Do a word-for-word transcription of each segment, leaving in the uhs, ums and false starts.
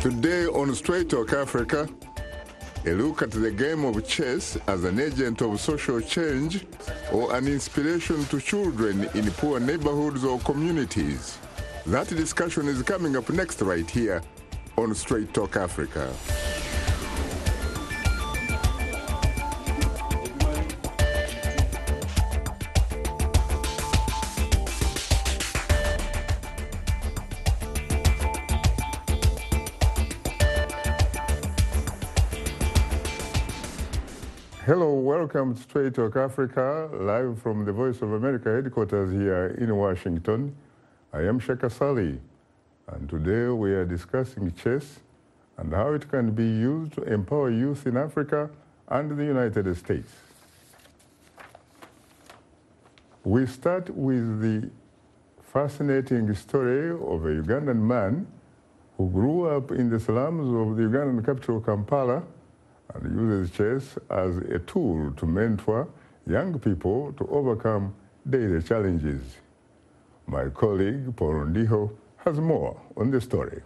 Today on Straight Talk Africa, a look at the game of chess as an agent of social change or an inspiration to children in poor neighborhoods or communities. That discussion is coming up next right here on Straight Talk Africa. Hello, welcome to Straight Talk Africa, live from the Voice of America headquarters here in Washington. I am Shaka Sali, and today we are discussing chess and how it can be used to empower youth in Africa and the United States. We start with the fascinating story of a Ugandan man who grew up in the slums of the Ugandan capital, Kampala, and uses chess as a tool to mentor young people to overcome daily challenges. My colleague, Paul Ndiho, has more on the story.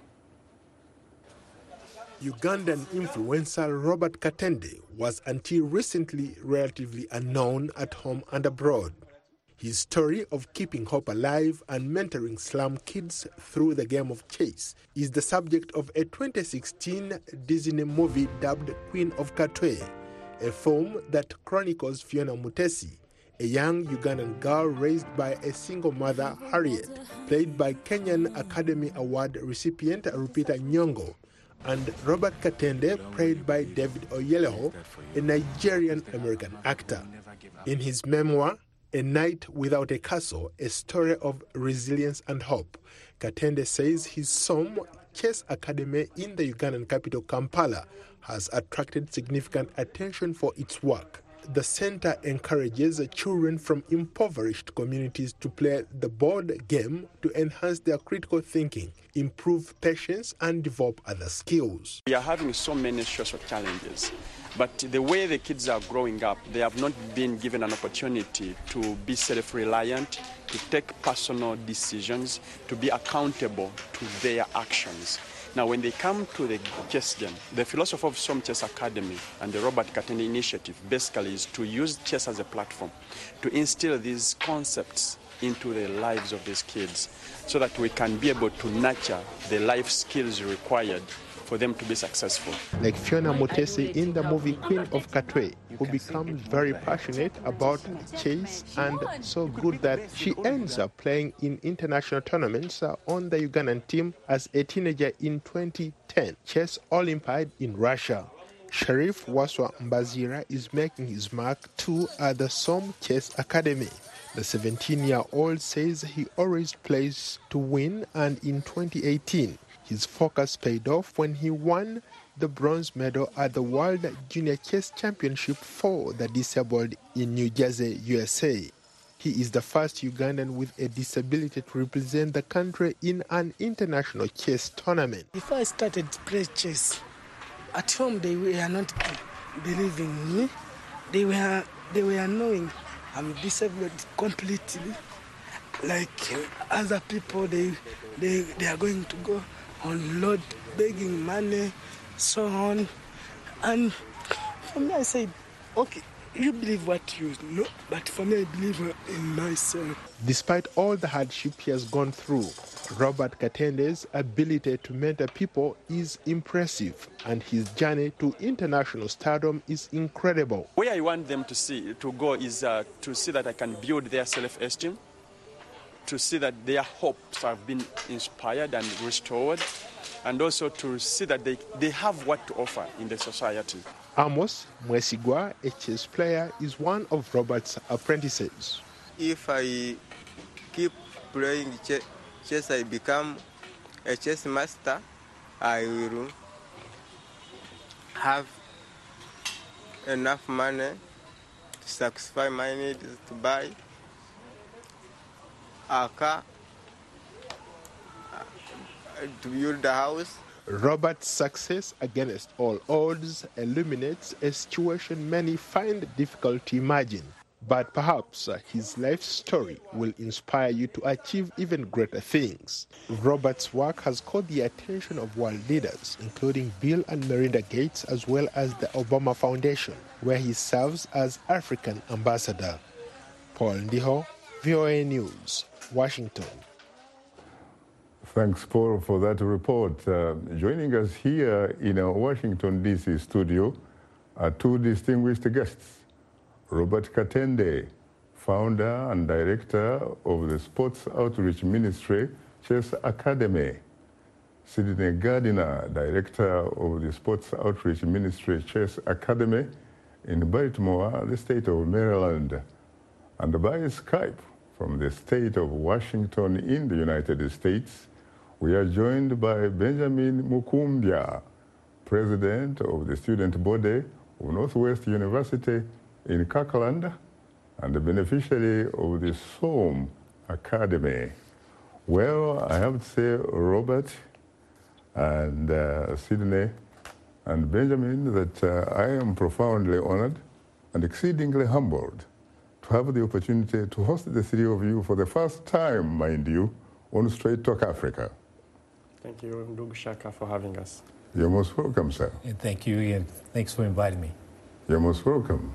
Ugandan influencer Robert Katende was until recently relatively unknown at home and abroad. His story of keeping hope alive and mentoring slum kids through the game of chess is the subject of a twenty sixteen Disney movie dubbed Queen of Katwe, a film that chronicles Fiona Mutesi, a young Ugandan girl raised by a single mother, Harriet, played by Kenyan Academy Award recipient Rupita Nyong'o, and Robert Katende, played by David Oyelowo, a Nigerian-American actor. In his memoir, A Night Without a Castle, a story of resilience and hope, Katende says his SOM Chess Academy in the Ugandan capital Kampala has attracted significant attention for its work. The center encourages children from impoverished communities to play the board game to enhance their critical thinking, improve patience, and develop other skills. We are having so many social challenges, but the way the kids are growing up, they have not been given an opportunity to be self-reliant, to take personal decisions, to be accountable to their actions. Now, when they come to the chess game, the philosophy of SOM Chess Academy and the Robert Katende initiative basically is to use chess as a platform to instill these concepts into the lives of these kids so that we can be able to nurture the life skills required for them to be successful. Like Fiona Mutesi in the movie Queen of Katwe, who becomes very passionate about chess and so good that she ends up playing in international tournaments on the Ugandan team as a teenager in twenty ten, Chess Olympiad in Russia. Sharif Waswa Mbazira is making his mark too at the SOM Chess Academy. The seventeen-year-old says he always plays to win, and in twenty eighteen, his focus paid off when he won the bronze medal at the World Junior Chess Championship for the disabled in New Jersey, U S A. He is the first Ugandan with a disability to represent the country in an international chess tournament. Before I started to play chess, at home they were not believing me. They were they were knowing I'm disabled completely. Like other people, they they they are going to go on load, begging money, so on. And for me, I said, okay, you believe what you know, but for me, I believe in myself. Despite all the hardship he has gone through, Robert Katende's ability to mentor people is impressive, and his journey to international stardom is incredible. Where I want them to see to go is uh, to see that I can build their self-esteem, to see that their hopes have been inspired and restored, and also to see that they, they have what to offer in the society. Amos Mwesigwa, a chess player, is one of Robert's apprentices. If I keep playing ch- chess, I become a chess master, I will have enough money to satisfy my needs, to buy a car, to build a house. Robert's success against all odds illuminates a situation many find difficult to imagine. but perhaps uh, his life story will inspire you to achieve even greater things. Robert's work has caught the attention of world leaders, including Bill and Melinda Gates, as well as the Obama Foundation, where he serves as African ambassador. Paul Ndiho, V O A News, Washington. Thanks, Paul, for that report. Uh, joining us here in our Washington, D C studio are two distinguished guests. Robert Katende, founder and director of the Sports Outreach Ministry, Chess Academy. Sidney Gardiner, director of the Sports Outreach Ministry, Chess Academy in Baltimore, the state of Maryland. And by Skype from the state of Washington in the United States, we are joined by Benjamin Mukumbya, president of the student body of Northwest University in Kirkland and the beneficiary of the S O M Academy. Well, I have to say, Robert and uh, Sidney and Benjamin, that uh, I am profoundly honored and exceedingly humbled to have the opportunity to host the three of you for the first time, mind you, on Straight Talk Africa. Thank you, Ndugu Shaka, for having us. You're most welcome, sir. And thank you again. Thanks for inviting me. You're most welcome.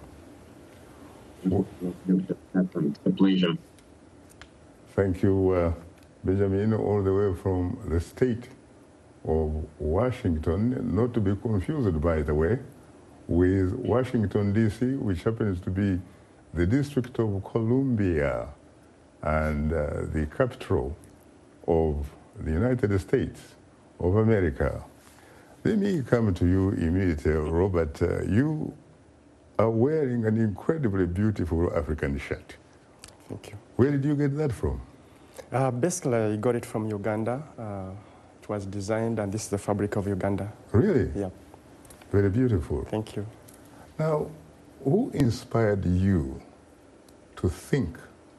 It's a pleasure. Thank you, uh, Benjamin, all the way from the state of Washington, not to be confused, by the way, with Washington, D C, which happens to be the District of Columbia and uh, the capital of the United States of America. Let me come to you immediately, Robert. Uh, you are wearing an incredibly beautiful African shirt. Thank you. Where did you get that from? Uh, basically, I got it from Uganda. Uh, it was designed, and this is the fabric of Uganda. Really? Yeah. Very beautiful. Thank you. Now, who inspired you to think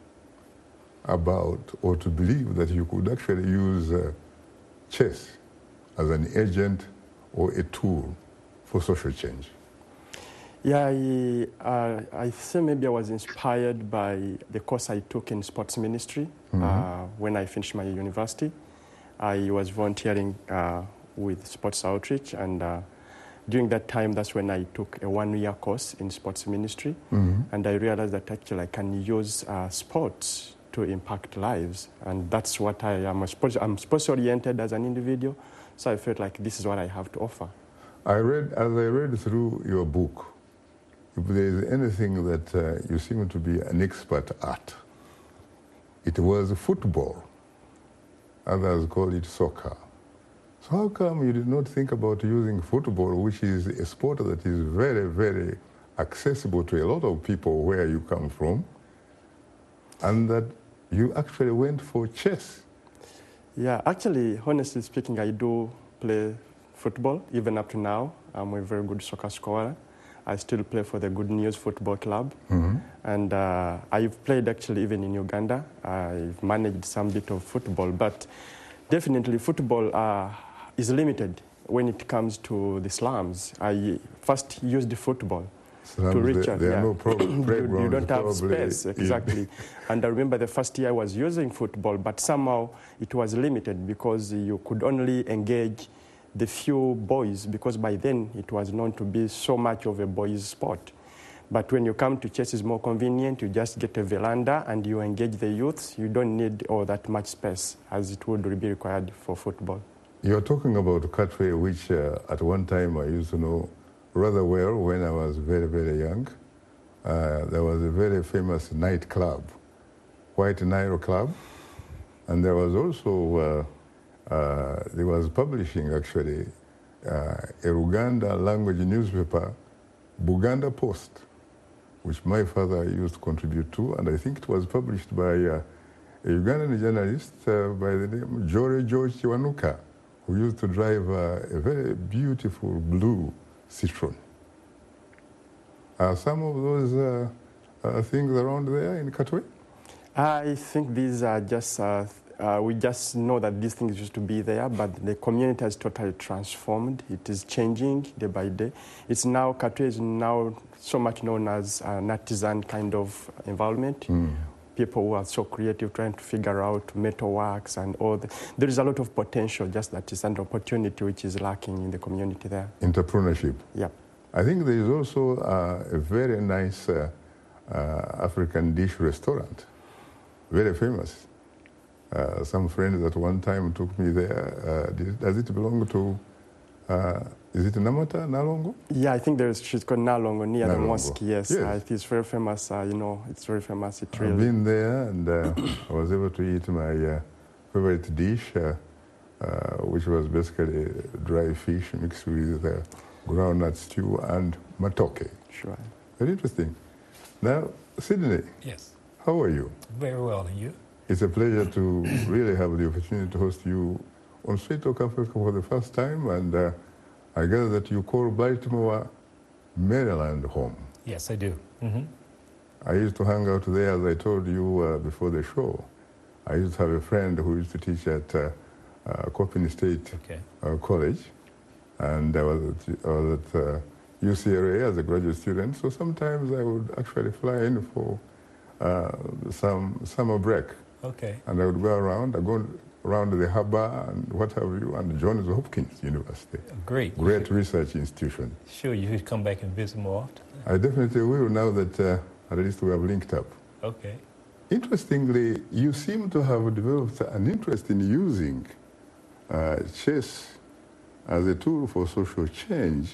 about or to believe that you could actually use uh, chess as an agent or a tool for social change? Yeah, I, uh, I say maybe I was inspired by the course I took in sports ministry. Mm-hmm. uh, when I finished my university. I was volunteering uh, with sports outreach, and uh, during that time, that's when I took a one-year course in sports ministry, mm-hmm. and I realized that actually I can use uh, sports to impact lives, and that's what I am. I'm sports-oriented as an individual, so I felt like this is what I have to offer. I read, as I read through your book, if there is anything that uh, you seem to be an expert at, it was football. Others call it soccer. So how come you did not think about using football, which is a sport that is very, very accessible to a lot of people where you come from, and that you actually went for chess? Yeah, actually, honestly speaking, I do play football, even up to now. I'm a very good soccer scorer. I still play for the Good News Football Club. Mm-hmm. And uh, I've played actually even in Uganda. I've managed some bit of football, but definitely football uh, is limited when it comes to the slums. I first used the football slums, to reach there, out. There yeah. are no problem, you, you don't have space, exactly. And I remember the first year I was using football, but somehow it was limited because you could only engage the few boys, because by then it was known to be so much of a boys' sport. But when you come to chess, it's more convenient. You just get a veranda and you engage the youths. You don't need all that much space as it would be required for football. You're talking about Katwe, which uh, at one time I used to know rather well when I was very, very young. Uh, there was a very famous nightclub, White Nile Club, and there was also uh, Uh, there was publishing, actually, uh, a Uganda language newspaper, Buganda Post, which my father used to contribute to, and I think it was published by uh, a Ugandan journalist uh, by the name Jore George Kiwanuka, who used to drive uh, a very beautiful blue Citroen. Are some of those uh, uh, things around there in Katwe? I think these are just uh, Uh, we just know that these things used to be there, but the community has totally transformed. It is changing day by day. It's now, Katwe is now so much known as an artisan kind of environment. Mm. People who are so creative, trying to figure out metalworks and all that. There is a lot of potential, just that is an opportunity which is lacking in the community there. Entrepreneurship. Yeah. I think there is also uh, a very nice uh, uh, African dish restaurant, very famous. Uh, some friends at one time took me there. Uh, does it belong to, uh, is it Namata, Nalongo? Yeah, I think there's, she's called Nalongo, near Nalongo. The mosque, yes. yes. Uh, it is very famous, uh, you know, it's very famous. It really... I've been there and uh, I was able to eat my uh, favorite dish, uh, uh, which was basically dry fish mixed with uh, groundnut stew and matoke. Sure. Very interesting. Now, Sydney. Yes. How are you? Very well, and you? It's a pleasure to really have the opportunity to host you on Straight Talk Africa for the first time, and uh, I gather that you call Baltimore, Maryland home. Yes, I do. Mm-hmm. I used to hang out there, as I told you uh, before the show. I used to have a friend who used to teach at uh, uh, Coppin State okay. uh, College, and I was at, I was at uh, U C L A as a graduate student, so sometimes I would actually fly in for uh, some summer break. Okay. And I would go around, I go around the harbor and what have you, and Johns Hopkins University. Great. Great research institution. Sure, you should come back and visit more often. I definitely will now that uh, at least we have linked up. Okay. Interestingly, you seem to have developed an interest in using uh, chess as a tool for social change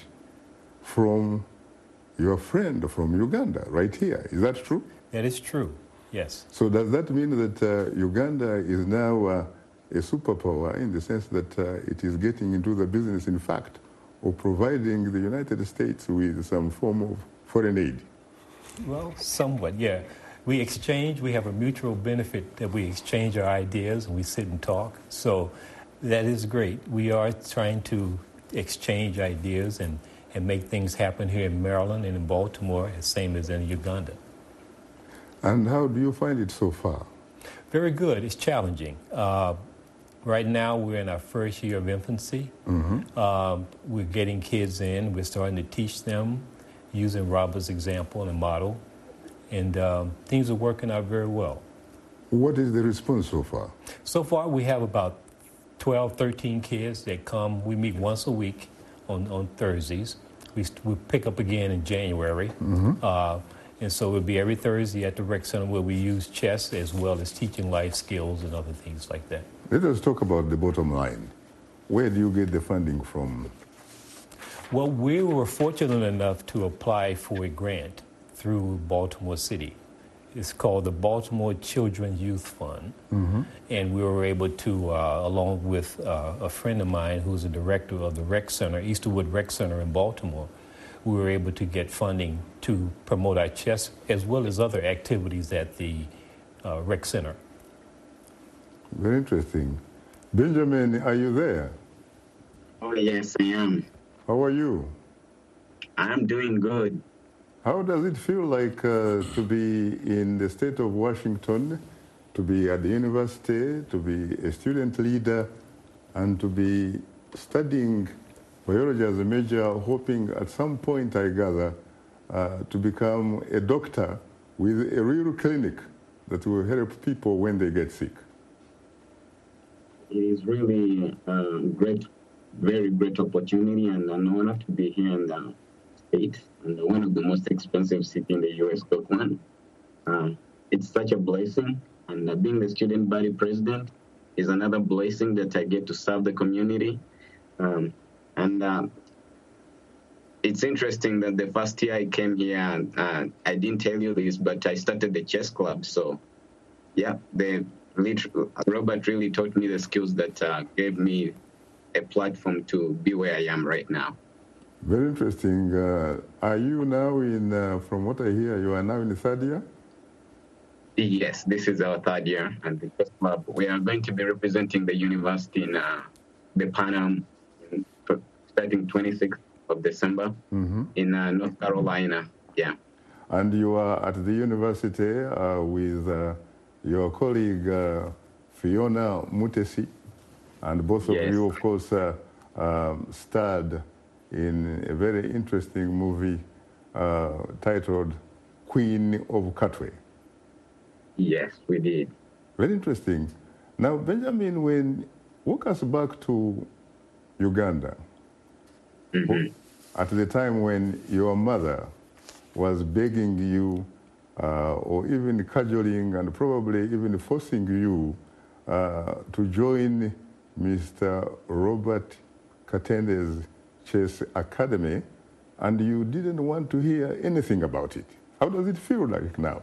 from your friend from Uganda, right here. Is that true? That is true, yes. So does that mean that uh, Uganda is now uh, a superpower in the sense that uh, it is getting into the business, in fact, of providing the United States with some form of foreign aid? Well, somewhat, yeah. We exchange, we have a mutual benefit that we exchange our ideas and we sit and talk. So that is great. We are trying to exchange ideas and, and make things happen here in Maryland and in Baltimore, the same as in Uganda. And how do you find it so far? Very good. It's challenging. Uh, right now, we're in our first year of infancy. Mm-hmm. Um, we're getting kids in. We're starting to teach them using Robert's example and a model. And um, things are working out very well. What is the response so far? So far, we have about twelve, thirteen kids that come. We meet once a week on, on Thursdays. We, we pick up again in January. Mm-hmm. Uh, and so it would be every Thursday at the Rec Center where we use chess as well as teaching life skills and other things like that. Let us talk about the bottom line. Where do you get the funding from? Well, we were fortunate enough to apply for a grant through Baltimore City. It's called the Baltimore Children's Youth Fund. Mm-hmm. And we were able to, uh, along with uh, a friend of mine who's a director of the Rec Center, Easterwood Rec Center in Baltimore, we were able to get funding to promote our chess as well as other activities at the uh, Rec Center. Very interesting. Benjamin, are you there? Oh, yes, I am. How are you? I'm doing good. How does it feel like uh, to be in the state of Washington, to be at the university, to be a student leader, and to be studying biology as a major, hoping at some point, I gather, uh, to become a doctor with a real clinic that will help people when they get sick? It is really a great, very great opportunity and an honor to be here in the States, and one of the most expensive cities in the U S, Oakland. Um, it's such a blessing, and uh, being the student body president is another blessing that I get to serve the community. Um, and uh, it's interesting that the first year I came here, uh, I didn't tell you this, but I started the chess club. So, yeah, the Robert really taught me the skills that uh, gave me a platform to be where I am right now. Very interesting. Uh, are you now in, uh, from what I hear, you are now in the third year? Yes, this is our third year at the chess club. We are going to be representing the university in uh, the Pan Am starting twenty-sixth of December mm-hmm. in uh, North Carolina. Yeah. And you are at the university uh, with uh, your colleague uh, Fiona Mutesi, and both of Yes. you, of course, uh, um, starred in a very interesting movie uh, titled Queen of Katwe. Yes, we did. Very interesting. Now, Benjamin, when walk us back to Uganda, Mm-hmm. at the time when your mother was begging you, uh, or even cajoling and probably even forcing you uh, to join Mister Robert Katende's Chess Academy, and you didn't want to hear anything about it. How does it feel like now?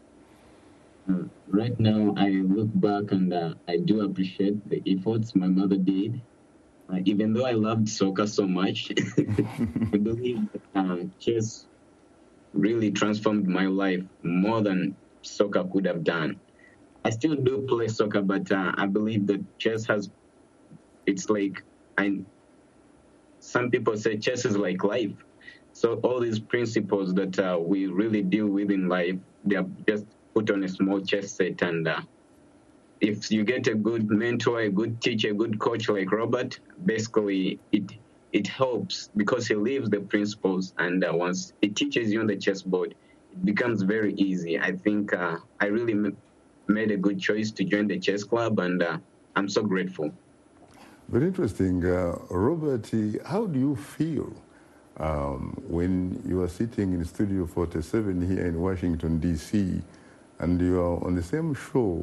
Uh, right now, I look back and uh, I do appreciate the efforts my mother did. Uh, even though I loved soccer so much, I believe that uh, chess really transformed my life more than soccer could have done. I still do play soccer, but uh, I believe that chess has, it's like, I, some people say chess is like life. So all these principles that uh, we really deal with in life, they are just put on a small chess set. And uh, if you get a good mentor, a good teacher, a good coach like Robert, basically it it helps because he lives the principles. And uh, once he teaches you on the chessboard, it becomes very easy. I think uh, I really m- made a good choice to join the chess club, and uh, I'm so grateful. Very interesting. Uh, Robert, how do you feel um, when you are sitting in Studio forty-seven here in Washington, D C, and you are on the same show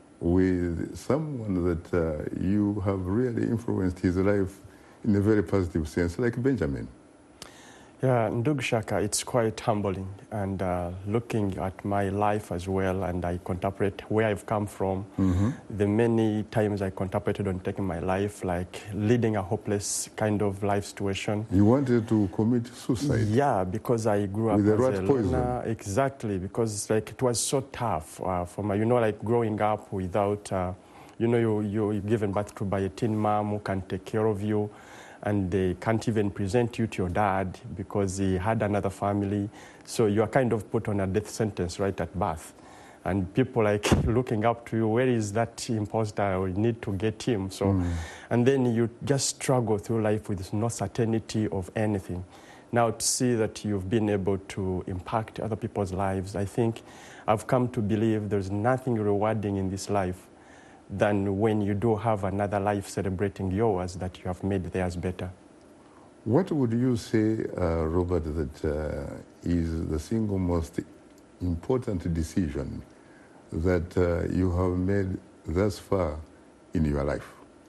with someone that uh, you have really influenced his life in a very positive sense, like Benjamin? Yeah, Ndugu Shaka, it's quite humbling, and uh, looking at my life as well, and I contemplate where I've come from, mm-hmm. the many times I contemplated on taking my life, like leading a hopeless kind of life situation. You wanted to commit suicide? Yeah, because I grew up with the as rat a poison. loner. Exactly, because like it was so tough uh, for my, you know, like growing up without, uh, you know, you, you're given birth to by a teen mom who can take care of you, and they can't even present you to your dad because he had another family. So you are kind of put on a death sentence right at birth. And people like looking up to you, where is that imposter? We need to get him. So, mm. And then you just struggle through life with no certainty of anything. Now to see that you've been able to impact other people's lives, I think I've come to believe there's nothing rewarding in this life than when you do have another life celebrating yours that you have made theirs better. What would you say, uh, Robert, that uh, is the single most important decision that uh, you have made thus far in your life?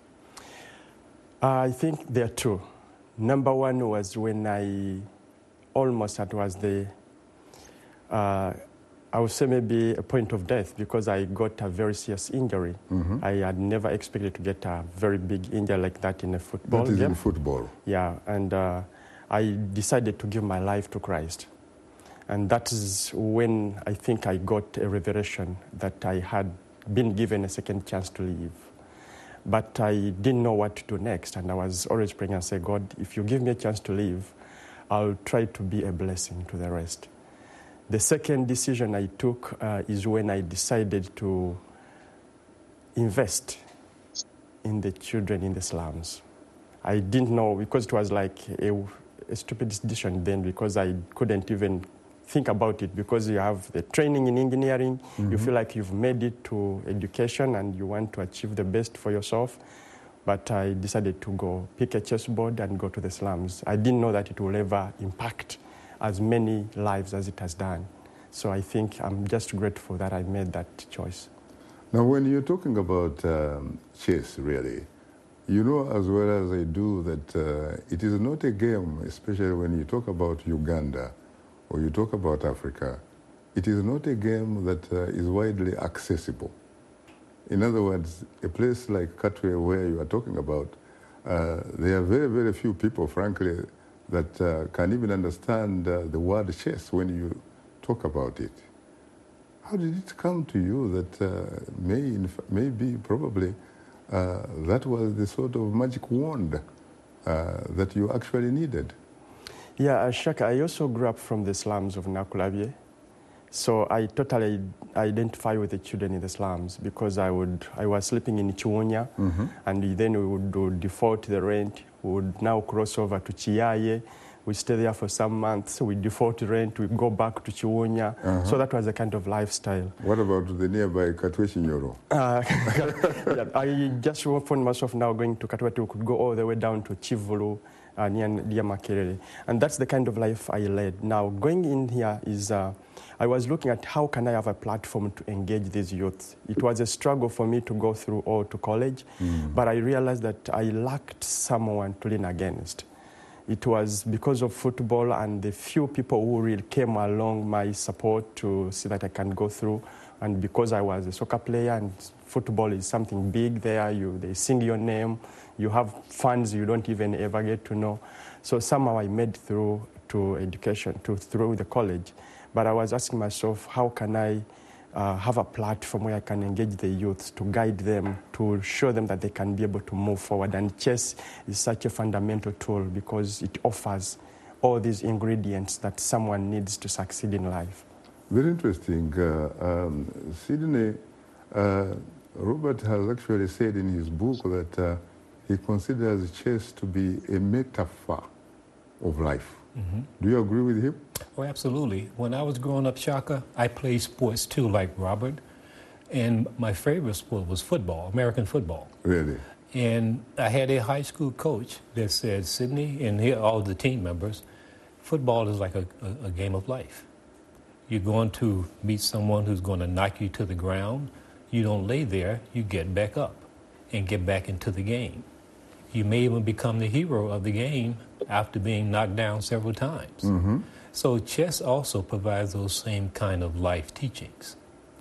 Uh, I think there are two. Number one was when I almost, that was the, uh, I would say maybe a point of death, because I got a very serious injury. Mm-hmm. I had never expected to get a very big injury like that in a football game. That is game. in football. Yeah, and uh, I decided to give my life to Christ. And that is when I think I got a revelation that I had been given a second chance to live. But I didn't know what to do next, and I was always praying and saying, God, if you give me a chance to live, I'll try to be a blessing to the rest. The second decision I took uh, is when I decided to invest in the children in the slums. I didn't know, because it was like a, a stupid decision then, because I couldn't even think about it, because you have the training in engineering, mm-hmm. you feel like you've made it to education and you want to achieve the best for yourself. But I decided to go pick a chessboard and go to the slums. I didn't know that it will ever impact as many lives as it has done. So I think I'm just grateful that I made that choice. Now, when you're talking about um, chess, really, you know as well as I do that uh, it is not a game, especially when you talk about Uganda or you talk about Africa, it is not a game that uh, is widely accessible. In other words, a place like Katwe, where you are talking about, uh, there are very, very few people, frankly, that uh, can even understand uh, the word chess when you talk about it. How did it come to you that uh, may, inf- maybe, probably, uh, that was the sort of magic wand uh, that you actually needed? Yeah, Shaka, I also grew up from the slums of Nakulabye. So I totally identify with the children in the slums because I would I was sleeping in Chiwonya, mm-hmm. and then we would, would default the rent. We would now cross over to Chiaye. We stay there for some months. We default rent. We go back to Chiwonya. Uh-huh. So that was a kind of lifestyle. What about the nearby Katwe-Chinyoro? Uh, yeah, I just found myself now going to Katwe. We could go all the way down to Chivulu, uh, near, near Makerere. And that's the kind of life I led. Now, going in here is... Uh, I was looking at how can I have a platform to engage these youths. It was a struggle for me to go through all to college, mm. but I realized that I lacked someone to lean against. It was because of football and the few people who really came along my support to see that I can go through. And because I was a soccer player and football is something big there, you they sing your name, you have fans you don't even ever get to know. So somehow I made through to education, to through the college. But I was asking myself, how can I uh, have a platform where I can engage the youth, to guide them, to show them that they can be able to move forward. And chess is such a fundamental tool because it offers all these ingredients that someone needs to succeed in life. Very interesting. Uh, um, Sydney, uh, Robert has actually said in his book that uh, he considers chess to be a metaphor of life. Mm-hmm. Do you agree with him? Oh, absolutely. When I was growing up, Shaka, I played sports too, like Robert. And my favorite sport was football, American football. Really? And I had a high school coach that said, Sydney, and here all the team members, football is like a, a, a game of life. You're going to meet someone who's going to knock you to the ground. You don't lay there, you get back up and get back into the game. You may even become the hero of the game after being knocked down several times. Mm-hmm. So chess also provides those same kind of life teachings.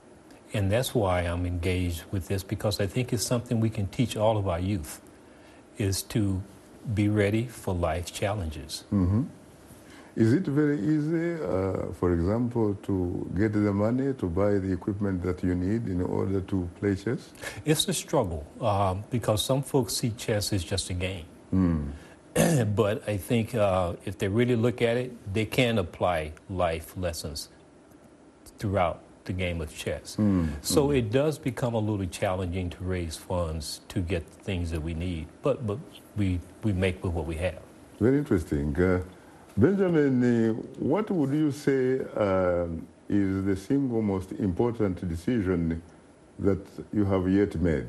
And that's why I'm engaged with this, because I think it's something we can teach all of our youth, is to be ready for life's challenges. Mm-hmm. Is it very easy, uh, for example, to get the money to buy the equipment that you need in order to play chess? It's a struggle um, because some folks see chess as just a game. Mm. But I think uh, if they really look at it, they can apply life lessons throughout the game of chess. Mm. So mm. it does become a little challenging to raise funds to get the things that we need, but, but we, we make with what we have. Very interesting. Uh, Benjamin, uh, what would you say uh, is the single most important decision that you have yet made?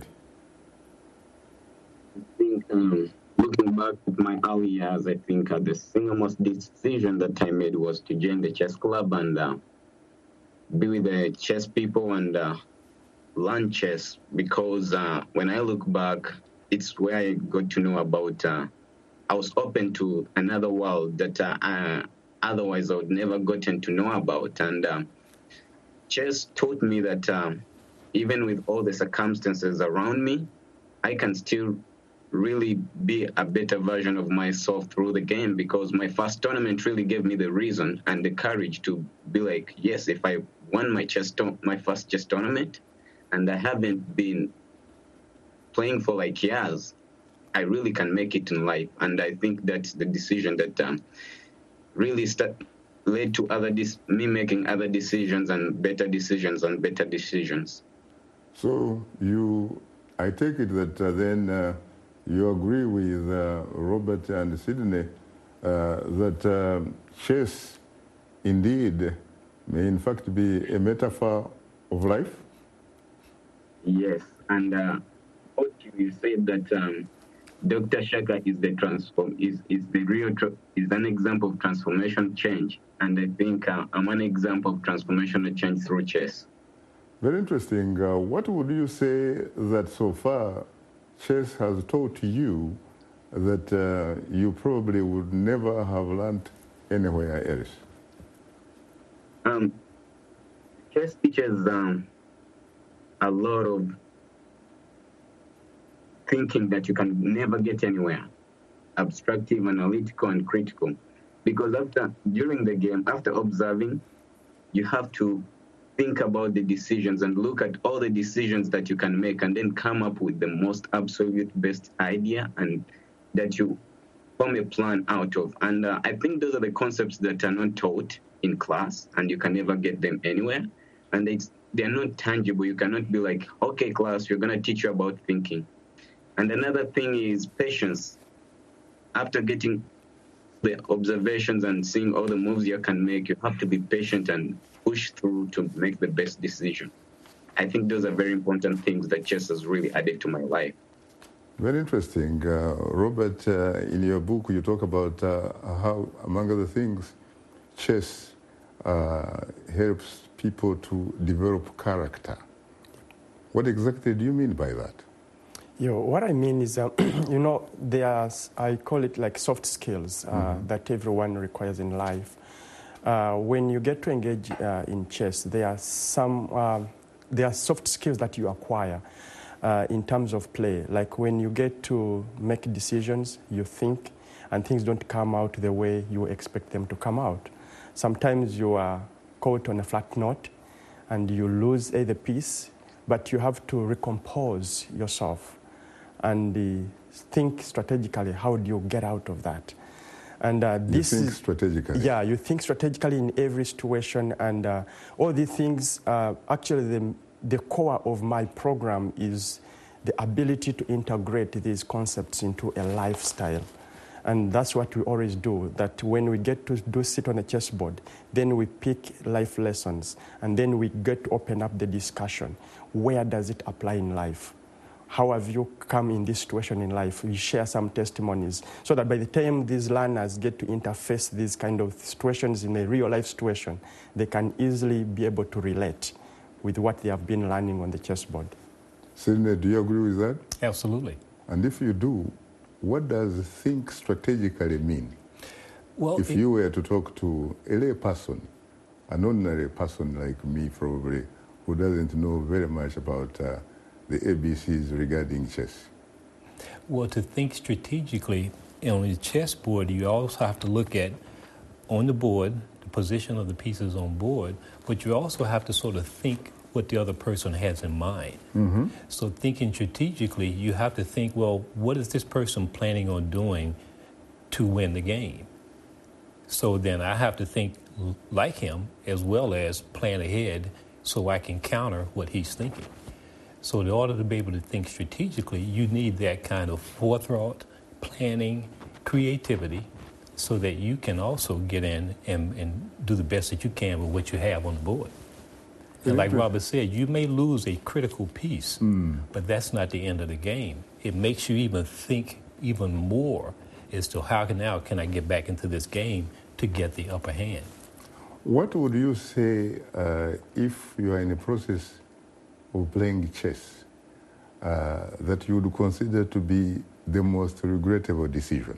I think, um, looking back at my early years, I think uh, the single most decision that I made was to join the chess club and uh, be with the chess people and uh, learn chess, because uh, when I look back, it's where I got to know about uh, I was open to another world that uh, uh, otherwise I would never gotten to know about. And um, chess taught me that um, even with all the circumstances around me, I can still really be a better version of myself through the game, because my first tournament really gave me the reason and the courage to be like, yes, if I won my chess to- my first chess tournament and I haven't been playing for like years, I really can make it in life. And I think that's the decision that um, really start, led to other dis- me making other decisions and better decisions and better decisions. So you, I take it that uh, then uh, you agree with uh, Robert and Sydney uh, that uh, chess indeed may in fact be a metaphor of life? Yes, and uh, what you said that um, Doctor Shaka is the transform is, is the real tra- is an example of transformation change, and I think uh, I'm an example of transformational change through chess. Very interesting. Uh, what would you say that so far chess has taught you that uh, you probably would never have learned anywhere else? Um, chess teaches um, a lot of thinking that you can never get anywhere, abstractive, analytical, and critical. Because after, during the game, after observing, you have to think about the decisions and look at all the decisions that you can make and then come up with the most absolute best idea and that you form a plan out of. And uh, I think those are the concepts that are not taught in class, and you can never get them anywhere. And they, they're not tangible. You cannot be like, okay, class, we're going to teach you about thinking. And another thing is patience. After getting the observations and seeing all the moves you can make, you have to be patient and push through to make the best decision. I think those are very important things that chess has really added to my life. Very interesting. Uh, Robert, uh, in your book, you talk about uh, how, among other things, chess uh, helps people to develop character. What exactly do you mean by that? You know, what I mean is, uh, you know, there's, I call it like soft skills uh, mm-hmm. that everyone requires in life. Uh, when you get to engage uh, in chess, there are some, uh, there are soft skills that you acquire uh, in terms of play. Like when you get to make decisions, you think, and things don't come out the way you expect them to come out. Sometimes you are caught on a flat note, and you lose a the piece, but you have to recompose yourself and uh, think strategically, how do you get out of that? And uh, this you think is, strategically? Yeah, you think strategically in every situation, and uh, all these things, uh, actually the, the core of my program is the ability to integrate these concepts into a lifestyle. And that's what we always do, that when we get to do sit on a chessboard, then we pick life lessons, and then we get to open up the discussion. Where does it apply in life? How have you come in this situation in life? We share some testimonies, so that by the time these learners get to interface these kind of situations in a real life situation, they can easily be able to relate with what they have been learning on the chessboard. Sidney, do you agree with that? Absolutely. And if you do, what does think strategically mean? Well, if it, you were to talk to a lay person, an ordinary person like me probably, who doesn't know very much about uh, the A B Cs regarding chess. Well, to think strategically on the chessboard, you also have to look at, on the board, the position of the pieces on board, but you also have to sort of think what the other person has in mind. Mm-hmm. So thinking strategically, you have to think, well, what is this person planning on doing to win the game? So then I have to think like him, as well as plan ahead so I can counter what he's thinking. So in order to be able to think strategically, you need that kind of forethought, planning, creativity, so that you can also get in and, and do the best that you can with what you have on the board. And like Robert said, you may lose a critical piece, mm. but that's not the end of the game. It makes you even think even more as to how can, now can I get back into this game to get the upper hand. What would you say uh, if you are in a process of playing chess uh, that you would consider to be the most regrettable decision?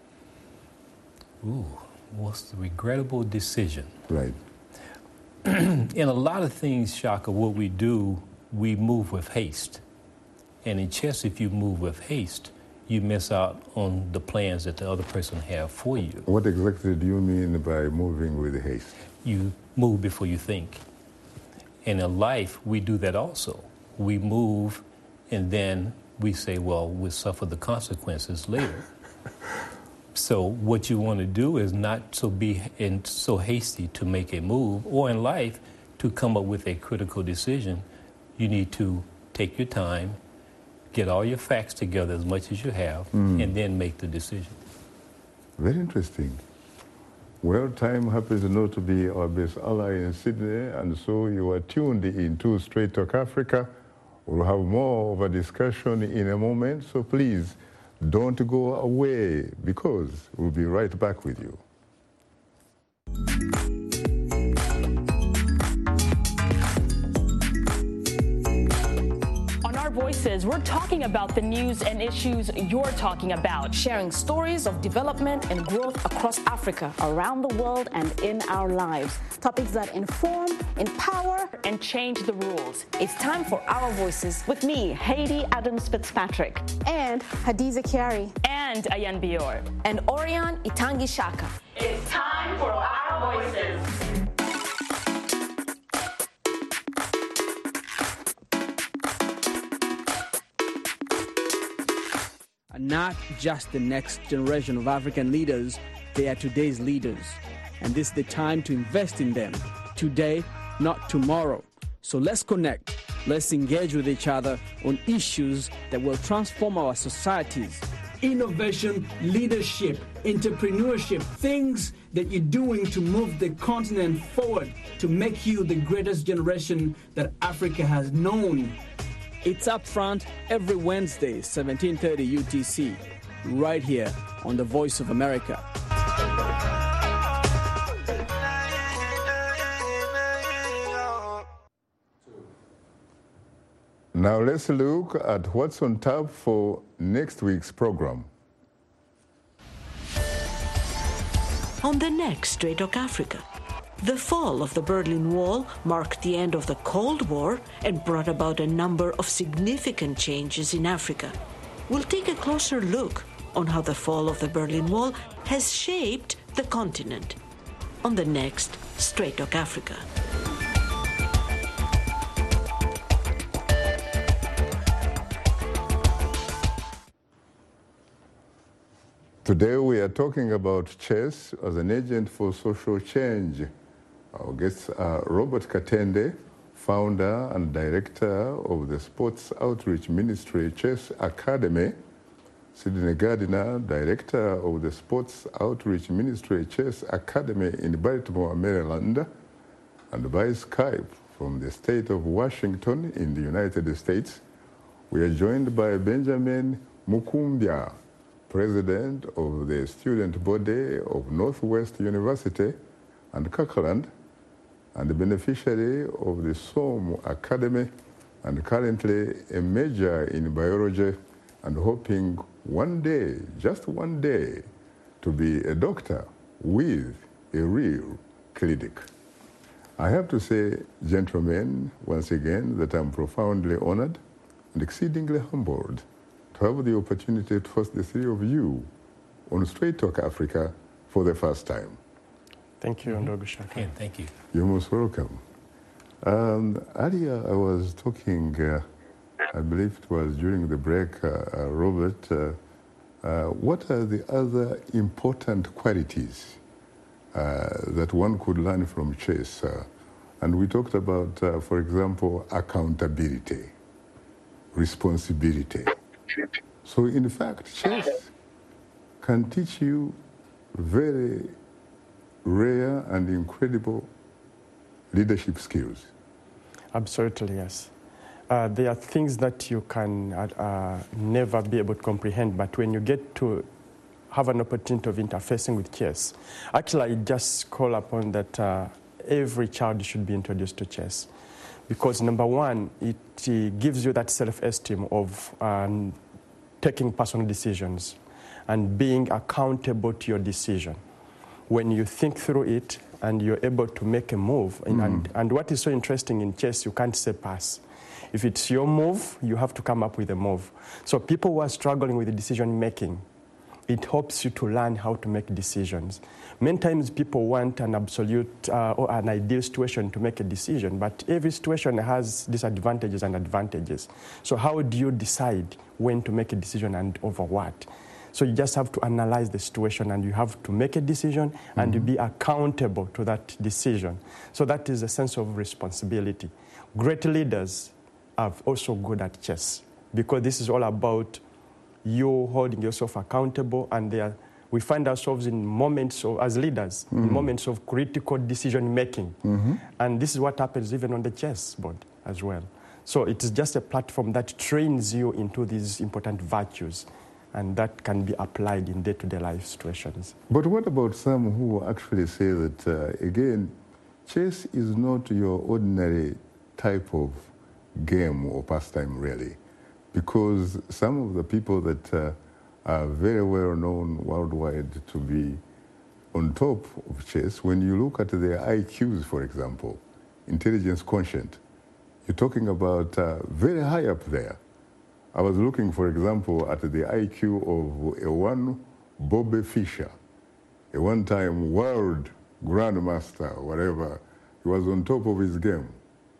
Ooh, most regrettable decision. Right. In a lot of things, Shaka, what we do, we move with haste. And in chess, if you move with haste, you miss out on the plans that the other person have for you. What exactly do you mean by moving with haste? You move before you think. And in life, we do that also. We move, and then we say, well, we'll suffer the consequences later. So what you want to do is not so be in so hasty to make a move, or in life, to come up with a critical decision. You need to take your time, get all your facts together as much as you have, mm. and then make the decision. Very interesting. Well, time happens not to be our best ally in Sydney, and so you are tuned into Straight Talk Africa. We'll have more of a discussion in a moment, so please don't go away, because we'll be right back with you. Voices, we're talking about the news and issues you're talking about, sharing stories of development and growth across Africa, around the world, and in our lives. Topics that inform, empower, and change the rules. It's time for Our Voices with me, Haiti Adams Fitzpatrick, and Hadiza Kiari, and Ayan Bior, and Orion Itangi Shaka. It's time for Our Voices. Not just the next generation of African leaders, they are today's leaders. and this is the time to invest in them. Today, not tomorrow. So let's connect. Let's engage with each other on issues that will transform our societies. Innovation, leadership, entrepreneurship, things that you're doing to move the continent forward, to make you the greatest generation that Africa has known. It's Upfront every Wednesday, seventeen thirty U T C, right here on The Voice of America. Now let's look at what's on tap for next week's program. On the next Straight Talk Africa, the fall of the Berlin Wall marked the end of the Cold War and brought about a number of significant changes in Africa. We'll take a closer look on how the fall of the Berlin Wall has shaped the continent on the next Straight Talk Africa. Today we are talking about chess as an agent for social change. Our guests are Robert Katende, founder and director of the Sports Outreach Ministry Chess Academy, Sidney Gardiner, director of the Sports Outreach Ministry Chess Academy in Baltimore, Maryland, and by Skype from the state of Washington in the United States, we are joined by Benjamin Mukumbya, president of the student body of Northwest University and Kirkland, and the beneficiary of the S O M Academy, and currently a major in biology, and hoping one day, just one day, to be a doctor with a real clinic. I have to say, gentlemen, once again, that I'm profoundly honored and exceedingly humbled to have the opportunity to host the three of you on Straight Talk Africa for the first time. Thank you, Ndogo Shaka. Yeah, thank you. You're most welcome. Um, earlier I was talking, uh, I believe it was during the break, uh, uh, Robert, uh, uh, what are the other important qualities uh, that one could learn from chess? Uh, and we talked about, uh, for example, accountability, responsibility. So in fact, chess can teach you very rare and incredible leadership skills. Absolutely, yes. Uh, there are things that you can uh, uh, never be able to comprehend, but when you get to have an opportunity of interfacing with chess, actually I just call upon that uh, every child should be introduced to chess. Because number one, it uh, gives you that self-esteem of um, taking personal decisions and being accountable to your decision. When you think through it and you're able to make a move, mm. and, and what is so interesting in chess, you can't say pass. If it's your move, you have to come up with a move. So people who are struggling with decision making, it helps you to learn how to make decisions. Many times people want an absolute uh, or an ideal situation to make a decision, but every situation has disadvantages and advantages. So how do you decide when to make a decision and over what? So you just have to analyze the situation and you have to make a decision mm-hmm. and be accountable to that decision. So that is a sense of responsibility. Great leaders are also good at chess because this is all about you holding yourself accountable, and they are, we find ourselves in moments of, as leaders, mm-hmm. in moments of critical decision making. Mm-hmm. And this is what happens even on the chessboard as well. So it is just a platform that trains you into these important virtues, and that can be applied in day-to-day life situations. But what about some who actually say that, uh, again, chess is not your ordinary type of game or pastime, really? Because some of the people that uh, are very well known worldwide to be on top of chess, when you look at their I Qs, for example, intelligence quotient, you're talking about uh, very high up there. I was looking, for example, at the I Q of a one Bobby Fischer, a one-time world grandmaster, whatever. He was on top of his game.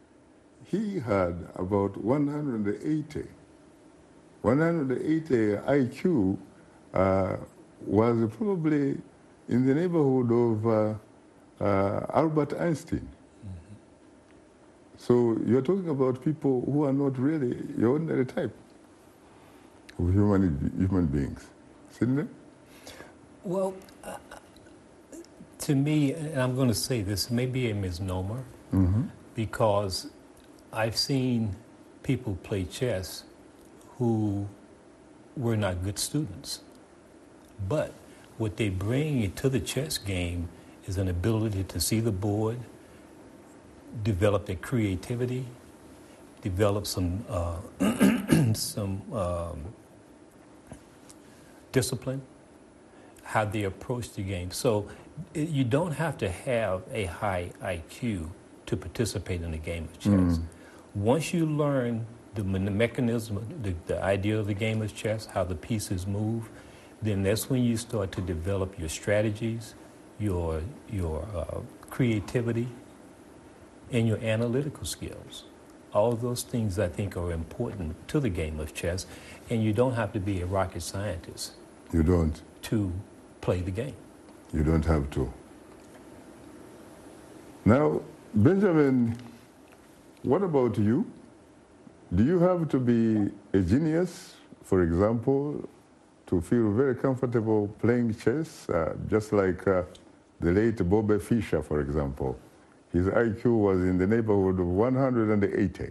He had about one hundred eighty. one hundred eighty I Q uh, was probably in the neighborhood of uh, uh, Albert Einstein. Mm-hmm. So you're talking about people who are not really your ordinary type of human, human beings. Sidney? Well, uh, to me, and I'm going to say this, may be a misnomer, mm-hmm. because I've seen people play chess who were not good students. But what they bring to the chess game is an ability to see the board, develop their creativity, develop some uh, some um, discipline, how they approach the game. So it, you don't have to have a high I Q to participate in a game of chess. Mm. Once you learn the mechanism, the, the idea of the game of chess, how the pieces move, then that's when you start to develop your strategies, your your uh, creativity, and your analytical skills. All of those things, I think, are important to the game of chess, and you don't have to be a rocket scientist. You don't. To play the game. You don't have to. Now, Benjamin, what about you? Do you have to be a genius, for example, to feel very comfortable playing chess, uh, just like uh, the late Bobby Fischer, for example? His I Q was in the neighborhood of one hundred eighty.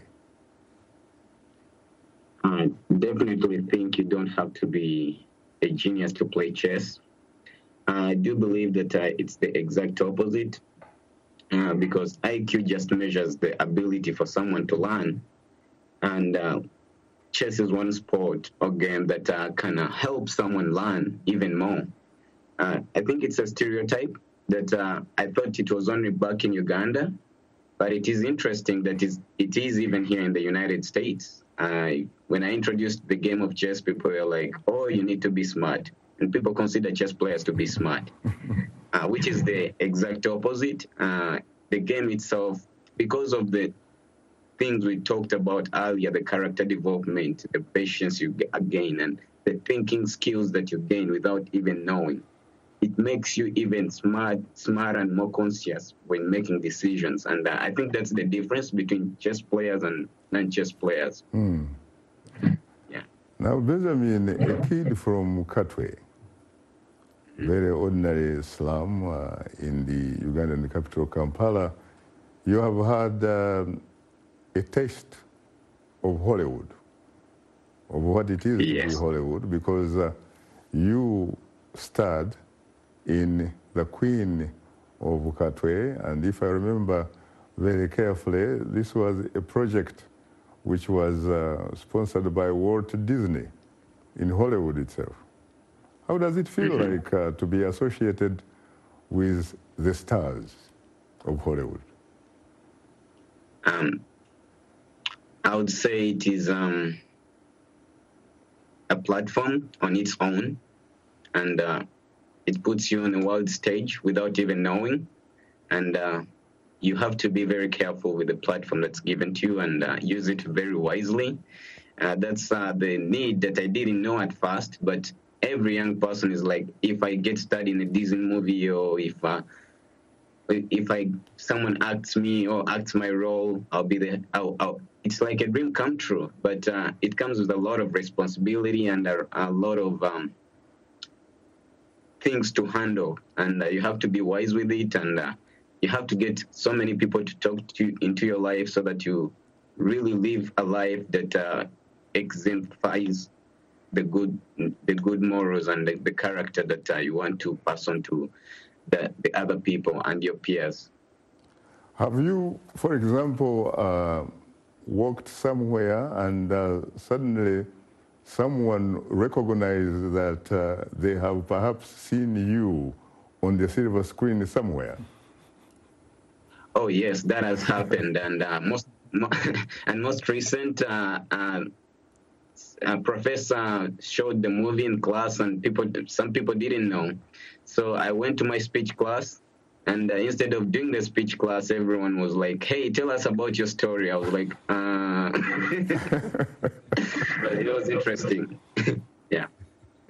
I definitely think you don't have to be a genius to play chess. I do believe that uh, it's the exact opposite, uh, because I Q just measures the ability for someone to learn. And uh, chess is one sport or game that uh, can uh, help someone learn even more. Uh, I think it's a stereotype that uh, I thought it was only back in Uganda, but it is interesting that it is even here in the United States. Uh, when I introduced the game of chess, people were like, oh, you need to be smart. And people consider chess players to be smart, uh, which is the exact opposite. Uh, the game itself, because of the things we talked about earlier, the character development, the patience you gain, and the thinking skills that you gain without even knowing, it makes you even smart, smarter and more conscious when making decisions. And uh, I think that's the difference between chess players and non-chess players. Mm. Yeah. Now, Benjamin, a kid from Katwe, very ordinary slum uh, in the Ugandan capital, Kampala, you have had um, a taste of Hollywood, of what it is yes. to be Hollywood, because uh, you starred in The Queen of Katwe, and if I remember very carefully, this was a project which was uh, sponsored by Walt Disney in Hollywood itself. How does it feel mm-hmm. like uh, to be associated with the stars of Hollywood? Um, I would say it is um, a platform on its own, and uh, it puts you on a world stage without even knowing, and uh, you have to be very careful with the platform that's given to you and uh, use it very wisely. Uh, that's uh, the need that I didn't know at first, but every young person is like, if I get starred in a Disney movie, or if uh, if I someone acts me or acts my role, I'll be there. I'll, I'll, it's like a dream come true, but uh, it comes with a lot of responsibility and a, a lot of um, things to handle, and uh, you have to be wise with it, and uh, you have to get so many people to talk to you into your life so that you really live a life that uh, exemplifies the good, the good morals and the, the character that uh, you want to pass on to the, the other people and your peers. Have you, for example, uh, walked somewhere and uh, suddenly someone recognized that uh, they have perhaps seen you on the silver screen somewhere? Oh yes, that has happened, and uh, most and most recent, uh, uh, a professor showed the movie in class, and people, some people didn't know. So I went to my speech class, and uh, instead of doing the speech class, everyone was like, "Hey, tell us about your story." I was like, uh... "But it was interesting." Yeah.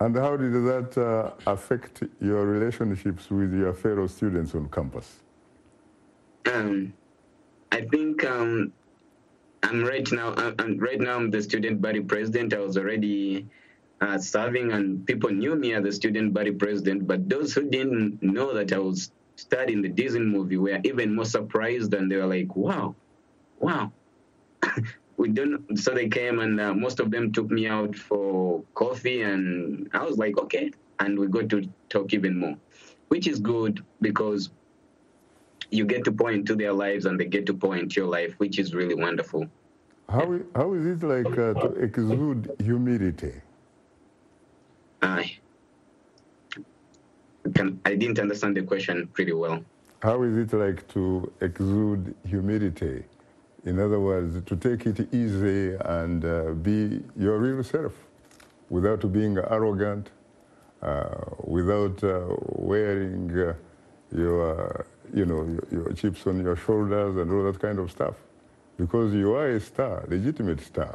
And how did that uh, affect your relationships with your fellow students on campus? Um, I think um, I'm right now. I'm right now. I'm the student body president. I was already uh, serving, and people knew me as the student body president. But those who didn't know that I was studying the Disney movie were even more surprised, and they were like, "Wow, wow." We don't. So they came, and uh, most of them took me out for coffee, and I was like, "Okay," and we got to talk even more, which is good because you get to pour into their lives and they get to pour into your life, which is really wonderful. How, how is it like uh, to exude humility? I, can, I didn't understand the question pretty well. How is it like to exude humility? In other words, to take it easy and uh, be your real self without being arrogant, uh, without uh, wearing uh, your, you know, your, your chips on your shoulders and all that kind of stuff, because you are a star, legitimate star.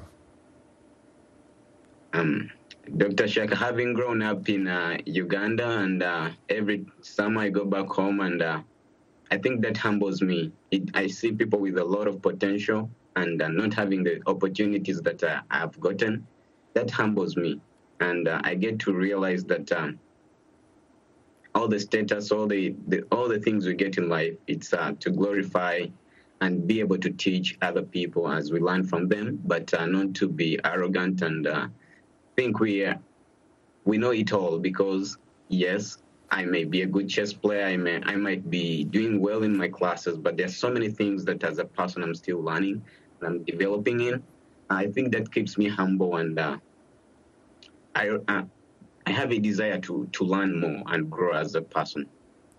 Um, Doctor Shaka, having grown up in uh, Uganda, and uh, every summer I go back home, and uh, I think that humbles me. It, I see people with a lot of potential and uh, not having the opportunities that uh, I've gotten. That humbles me, and uh, I get to realize that. Um, all the status, all the, the all the things we get in life, it's uh, to glorify and be able to teach other people as we learn from them, but uh, not to be arrogant and uh, think we uh, we know it all. Because yes, I may be a good chess player, I may I might be doing well in my classes, but there's so many things that as a person I'm still learning and I'm developing in. I think that keeps me humble, and uh, I. Uh, I have a desire to, to learn more and grow as a person.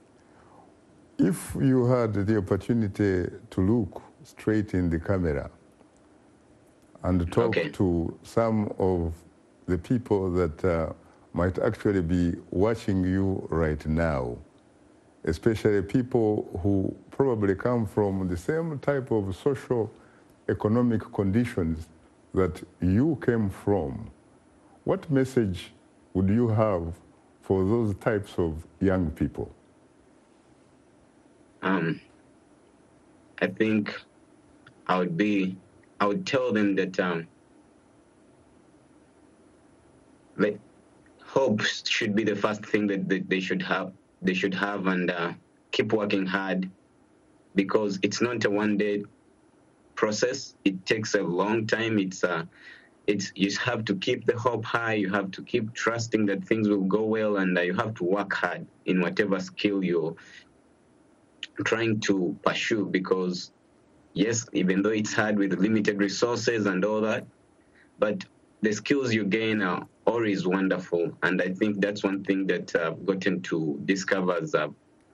If you had the opportunity to look straight in the camera and talk okay. to some of the people that uh, might actually be watching you right now, especially people who probably come from the same type of social economic conditions that you came from, what message would you have for those types of young people? Um, I think I would be, I would tell them that um, like, hope should be the first thing that, that they should have. They should have and uh, keep working hard, because it's not a one-day process. It takes a long time. It's a uh, It's, you have to keep the hope high, you have to keep trusting that things will go well, and uh, you have to work hard in whatever skill you're trying to pursue, because, yes, even though it's hard with limited resources and all that, but the skills you gain are always wonderful, and I think that's one thing that I've gotten to discover as uh,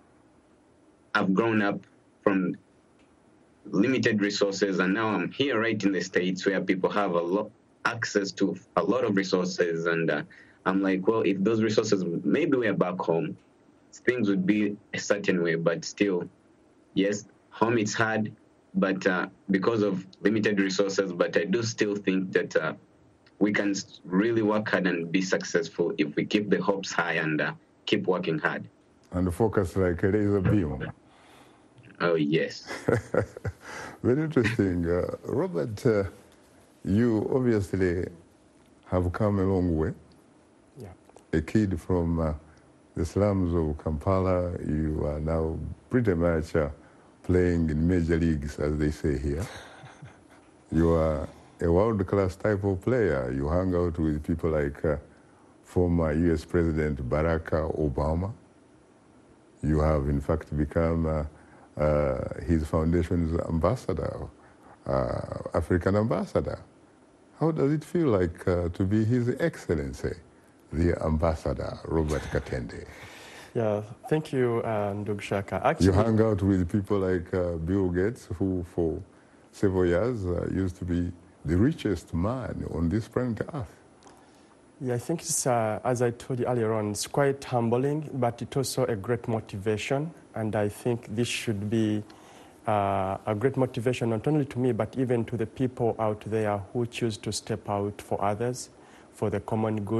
I've grown up from limited resources, and now I'm here right in the States where people have a lot access to a lot of resources, and uh, I'm like, well, if those resources maybe were back home, things would be a certain way. But still, yes, home it's hard, but uh, because of limited resources. But I do still think that uh, we can really work hard and be successful if we keep the hopes high and uh, keep working hard. And focus like a laser beam. Oh yes. Very interesting, uh, Robert. Uh, You obviously have come a long way. Yeah. A kid from uh, the slums of Kampala, you are now pretty much uh, playing in major leagues, as they say here. You are a world-class type of player. You hang out with people like uh, former U S President Barack Obama. You have, in fact, become uh, uh, his foundation's ambassador, uh, African ambassador. How does it feel like uh, to be His Excellency, the Ambassador, Robert Katende? Yeah, thank you, uh, Ndugu Shaka. Actually, you hang out with people like uh, Bill Gates, who for several years uh, used to be the richest man on this planet Earth. Yeah, I think it's, uh, as I told you earlier on, it's quite humbling, but it's also a great motivation. And I think this should be uh, a great motivation, not only to me, but even to the people out there who choose to step out for others, for the common good.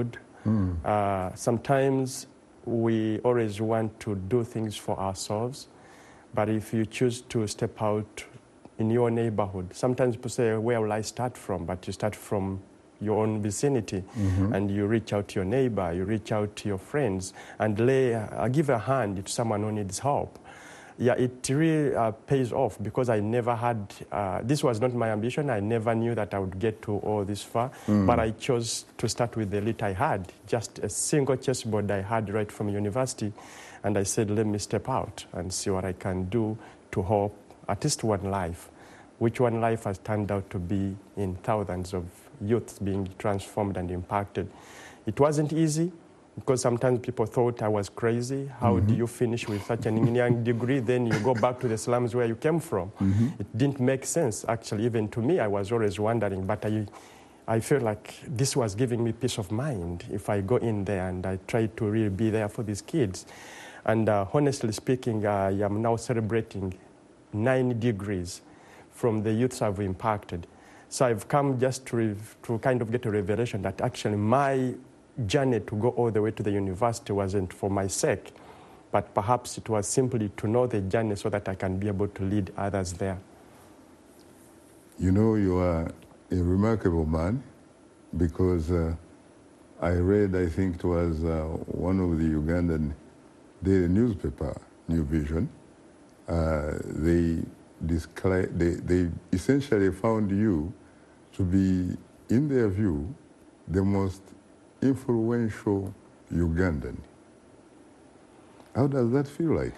Mm. Uh, sometimes we always want to do things for ourselves, but if you choose to step out in your neighborhood, sometimes people say, where will I start from? But you start from your own vicinity, mm-hmm. and you reach out to your neighbor, you reach out to your friends, and lay, uh, give a hand to someone who needs help. Yeah, it really uh, pays off, because I never had, uh, this was not my ambition. I never knew that I would get to all this far, mm. but I chose to start with the little I had, just a single chessboard I had right from university, and I said, let me step out and see what I can do to help at least one life, which one life has turned out to be in thousands of youths being transformed and impacted. It wasn't easy, because sometimes people thought I was crazy. How mm-hmm. do you finish with such an engineering degree, then you go back to the slums where you came from? Mm-hmm. It didn't make sense, actually. Even to me, I was always wondering, but I, I felt like this was giving me peace of mind if I go in there and I try to really be there for these kids. And uh, honestly speaking, I am now celebrating nine degrees from the youths I've impacted. So I've come just to, re- to kind of get a revelation that actually my journey to go all the way to the university wasn't for my sake, but perhaps it was simply to know the journey so that I can be able to lead others there. You know, you are a remarkable man, because uh, I read, I think it was uh, one of the Ugandan daily newspaper, New Vision, uh, they, discla- they, they essentially found you to be, in their view, the most influential Ugandan. How does that feel like?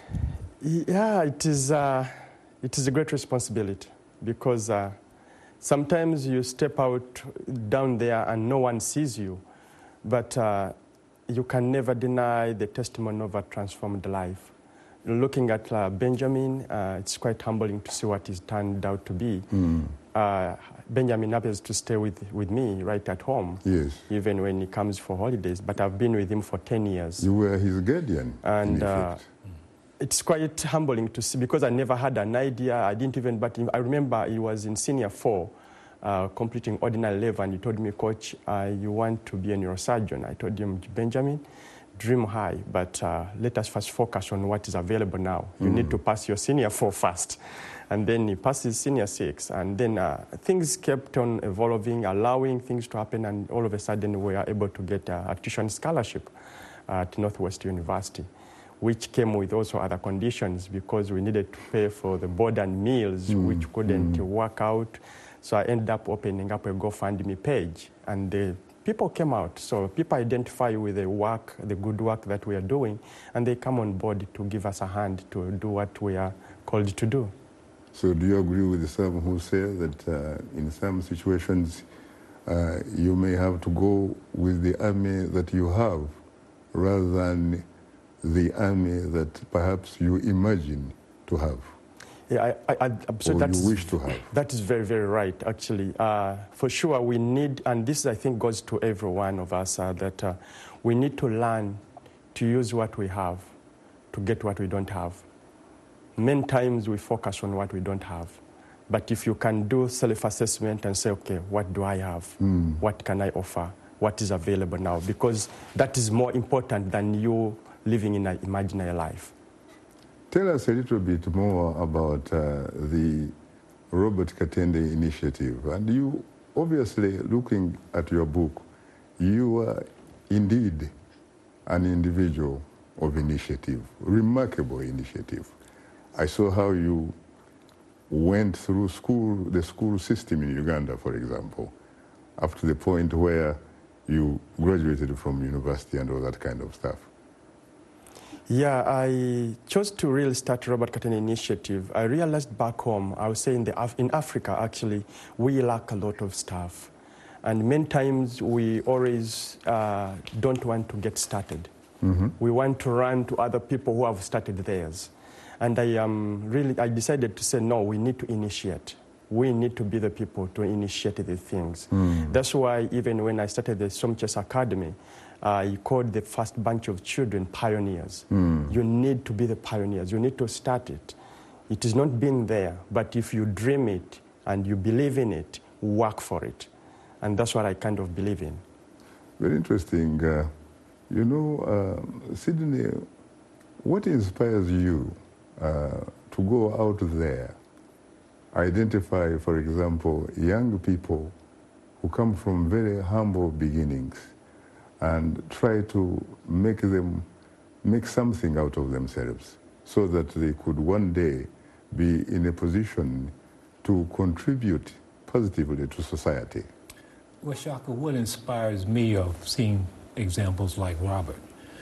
Yeah, it is, uh, it is a great responsibility, because uh, sometimes you step out down there and no one sees you, but uh, you can never deny the testimony of a transformed life. Looking at uh, Benjamin, uh, it's quite humbling to see what he's turned out to be. Mm. Uh, Benjamin happens to stay with, with me right at home, yes, even when he comes for holidays, but I've been with him for ten years. You were his guardian, and uh, it's quite humbling to see, because I never had an idea. I didn't even, but I remember he was in senior four, uh, completing ordinary level, and he told me, Coach, uh, you want to be a neurosurgeon. I told him, Benjamin, dream high, but uh, let us first focus on what is available now. You mm. need to pass your senior four first. And then he passes senior six, and then uh, things kept on evolving, allowing things to happen, and all of a sudden we were able to get a, a tuition scholarship at Northwest University, which came with also other conditions, because we needed to pay for the board and meals, mm. which couldn't mm. work out. So I ended up opening up a GoFundMe page, and the people came out. So people identify with the work, the good work that we are doing, and they come on board to give us a hand to do what we are called to do. So do you agree with some who say that uh, in some situations uh, you may have to go with the army that you have rather than the army that perhaps you imagine to have? Yeah, I, I, I, so or that's, you wish to have. That is very, very right, actually. Uh, for sure, we need, and this I think goes to every one of us, uh, that uh, we need to learn to use what we have to get what we don't have. Many times we focus on what we don't have. But if you can do self-assessment and say, okay, what do I have? Mm. What can I offer? What is available now? Because that is more important than you living in an imaginary life. Tell us a little bit more about uh, the Robert Katende initiative. And you, obviously, looking at your book, you are indeed an individual of initiative, remarkable initiative. I saw how you went through school, the school system in Uganda, for example, up to the point where you graduated from university and all that kind of stuff. Yeah, I chose to really start Robert Katende Initiative. I realized back home, I would say in, the Af- in Africa, actually, we lack a lot of stuff. And many times we always uh, don't want to get started. Mm-hmm. We want to run to other people who have started theirs. And I um, really, I decided to say, no, we need to initiate. We need to be the people to initiate the things. Mm. That's why even when I started the Somches Academy, I called the first bunch of children pioneers. Mm. You need to be the pioneers. You need to start it. It has not been there, but if you dream it and you believe in it, work for it. And that's what I kind of believe in. Very interesting. Uh, you know, uh, Sydney, what inspires you uh, to go out there, identify, for example, young people who come from very humble beginnings and try to make them make something out of themselves so that they could one day be in a position to contribute positively to society? Well, Shaka, what inspires me of seeing examples like Robert?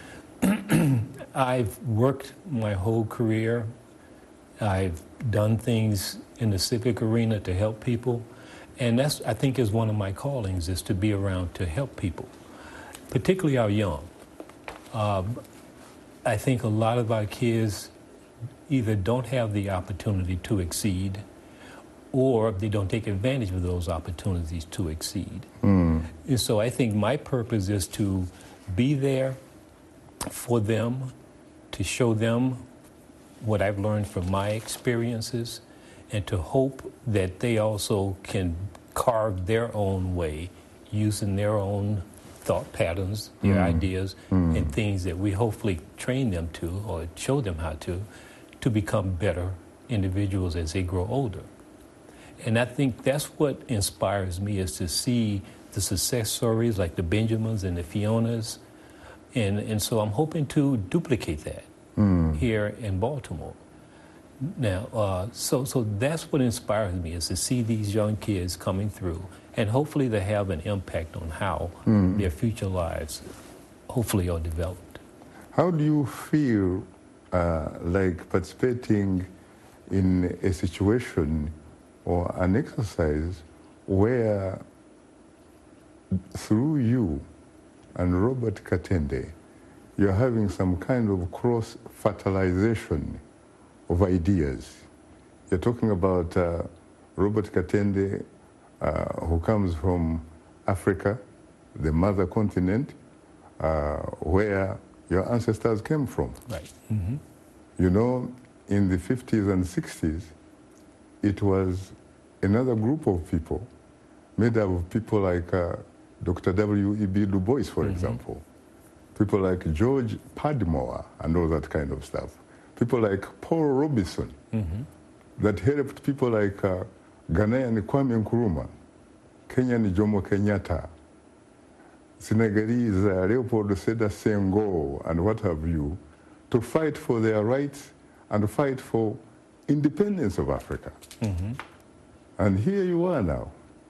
I've worked my whole career. I've done things in the civic arena to help people. And that's, I think, is one of my callings, is to be around to help people, particularly our young. Um, I think a lot of our kids either don't have the opportunity to exceed, or they don't take advantage of those opportunities to exceed. Mm. And so I think my purpose is to be there for them, to show them what I've learned from my experiences, and to hope that they also can carve their own way using their own thought patterns, their mm. ideas, mm. and things that we hopefully train them to or show them how to, to become better individuals as they grow older. And I think that's what inspires me, is to see the success stories like the Benjamins and the Fionas. And, and so I'm hoping to duplicate that mm. here in Baltimore. Now, uh, so, so that's what inspires me, is to see these young kids coming through, and hopefully they have an impact on how mm. their future lives hopefully are developed. How do you feel uh, like participating in a situation or an exercise where through you and Robert Katende, you're having some kind of cross-fertilization of ideas? You're talking about uh, Robert Katende, uh, who comes from Africa, the mother continent, uh, where your ancestors came from. Right. Mm-hmm. You know, in the fifties and sixties, it was another group of people made up of people like uh, Doctor W E B Du Bois, for mm-hmm. example, people like George Padmore and all that kind of stuff, people like Paul Robeson, mm-hmm. that helped people like uh, Ghanaian Kwame Nkrumah, Kenyan Jomo Kenyatta, Senegalese uh, Leopold Sédar Senghor, and what have you, to fight for their rights and fight for independence of Africa. Mm-hmm. And here you are now,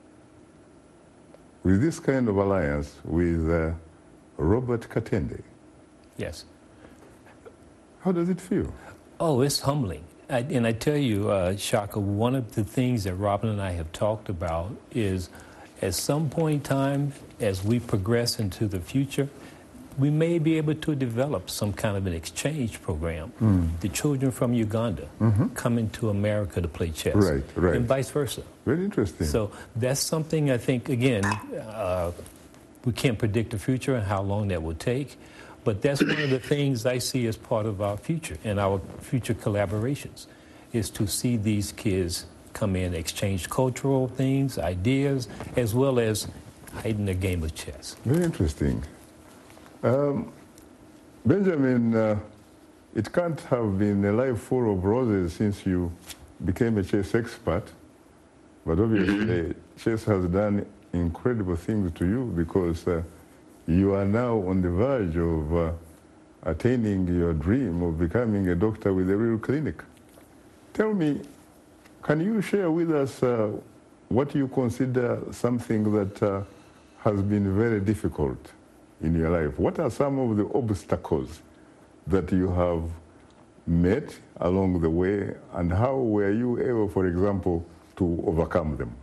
with this kind of alliance with uh, Robert Katende. Yes. How does it feel? Oh, it's humbling. I, and I tell you, uh, Shaka, one of the things that Robin and I have talked about is, at some point in time, as we progress into the future, we may be able to develop some kind of an exchange program. Mm. The children from Uganda mm-hmm. coming to America to play chess. Right, right. And vice versa. Very interesting. So that's something I think, again, uh, we can't predict the future and how long that will take, but that's one of the things I see as part of our future and our future collaborations, is to see these kids come in, exchange cultural things, ideas, as well as hiding a game of chess. Very interesting. Um, Benjamin, uh, it can't have been a life full of roses since you became a chess expert, but obviously mm-hmm. chess has done incredible things to you, because uh, you are now on the verge of uh, attaining your dream of becoming a doctor with a real clinic. Tell me, can you share with us uh, what you consider something that uh, has been very difficult in your life? What are some of the obstacles that you have met along the way, and how were you able, for example, to overcome them?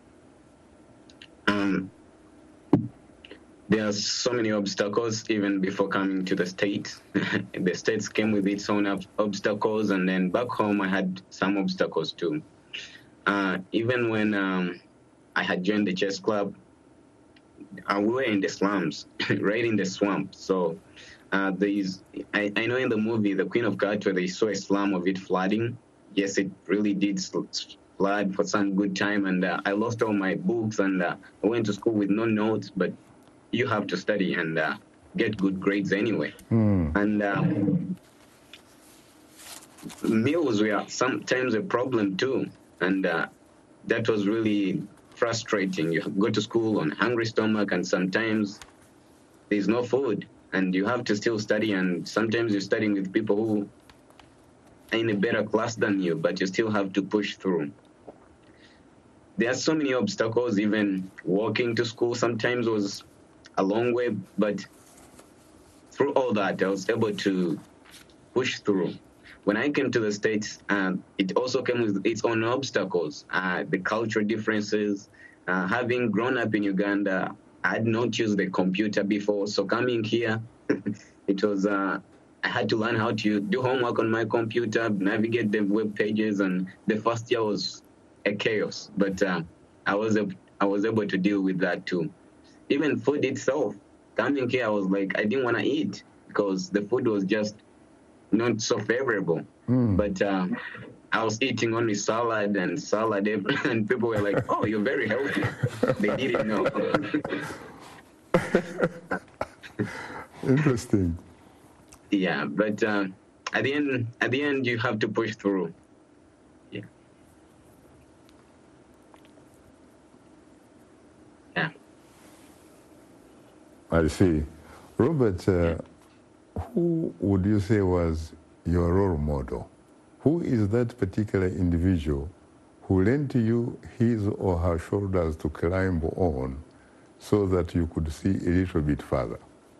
Um, there are so many obstacles even before coming to the States. The States came with its own ob- obstacles, and then back home I had some obstacles too. Uh, even when um, I had joined the chess club, uh, we were in the slums, right in the swamp. So uh, there is, I, I know in the movie, The Queen of Katwe, they saw a slum of it flooding. Yes, it really did flood for some good time, and uh, I lost all my books, and uh, I went to school with no notes, but you have to study and uh, get good grades anyway. Mm. And uh, meals were sometimes a problem too. And uh, that was really frustrating. You go to school on a hungry stomach, and sometimes there's no food, and you have to still study. And sometimes you're studying with people who are in a better class than you, but you still have to push through. There are so many obstacles. Even walking to school sometimes was a long way, but through all that, I was able to push through. When I came to the States, uh, it also came with its own obstacles, uh, the cultural differences. Uh, having grown up in Uganda, I had not used the computer before, so coming here, it was, uh, I had to learn how to do homework on my computer, navigate the web pages, and the first year was a chaos, but uh, I was a, I was able to deal with that too. Even food itself, coming here, I was like, I didn't want to eat because the food was just not so favorable. Mm. But uh, I was eating only salad and salad, and people were like, "Oh, you're very healthy." They didn't know. Interesting. Yeah, but uh, at the end, at the end, you have to push through. Yeah. Yeah. I see. Robert, uh, who would you say was your role model? Who is that particular individual who lent you his or her shoulders to climb on so that you could see a little bit further?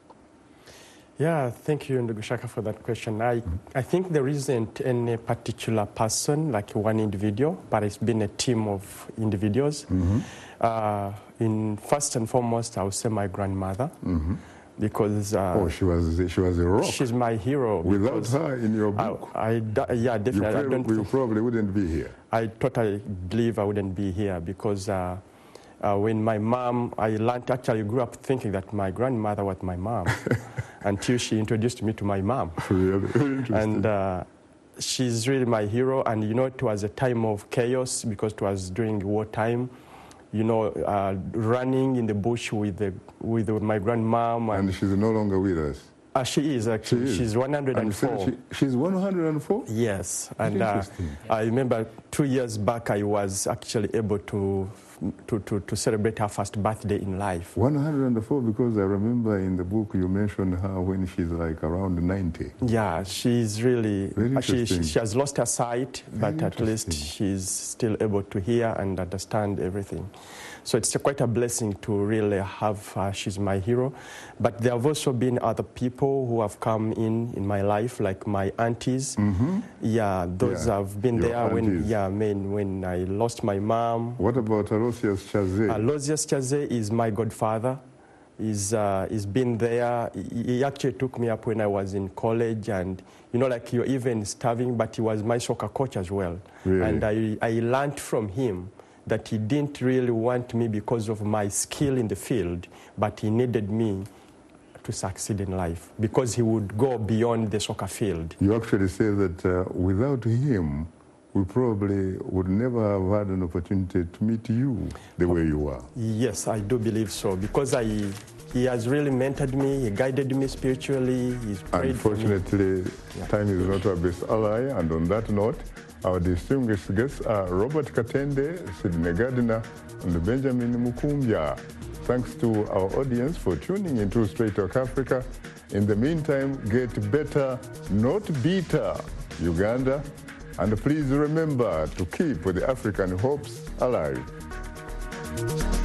Yeah, thank you, Ndugushaka, for that question. I, mm-hmm. I think there isn't any particular person, like one individual, but it's been a team of individuals. Mm-hmm. Uh, in first and foremost, I would say my grandmother. Mm-hmm. Because uh, oh, she was she was a rock. She's my hero. Without her in your book, I, I yeah, definitely. You, I don't you probably wouldn't be here. I totally believe I wouldn't be here because uh, uh, when my mom, I learned actually grew up thinking that my grandmother was my mom until she introduced me to my mom. Really interesting. And uh, she's really my hero. And you know, it was a time of chaos because it was during wartime. You know, uh, running in the bush with the, with my grandmom. And, and she's no longer with us. Uh, she is actually. She is. She's one hundred and four. She, she's one hundred and four? Yes. And uh, I remember two years back I was actually able to, to, to, to celebrate her first birthday in life. one hundred and four, because I remember in the book you mentioned her when she's like around ninety. Yeah, she's really, Very uh, she, interesting. she, she has lost her sight, Very but at least she's still able to hear and understand everything. So it's quite a blessing to really have her. She's my hero. But there have also been other people who have come in in my life, like my aunties. Mm-hmm. Yeah, those yeah. have been Your there aunties. when, yeah, when, when I lost my mom. What about Aloysius Chaze? Aloysius Chaze is my godfather. He's, uh, he's been there. He, he actually took me up when I was in college, and you know, like you're even starving, but he was my soccer coach as well. Really? And I, I learned from him that he didn't really want me because of my skill in the field, but he needed me to succeed in life because he would go beyond the soccer field. You actually say that uh, without him, we probably would never have had an opportunity to meet you the way you are. Yes, I do believe so, because I, he has really mentored me, he guided me spiritually, he's prayed Unfortunately, for me. Yeah. time is not our best ally, and on that note, our distinguished guests are Robert Katende, Sidney Gardiner, and Benjamin Mukumbya. Thanks to our audience for tuning into Straight Talk Africa. In the meantime, get better, not bitter, Uganda. And please remember to keep the African hopes alive.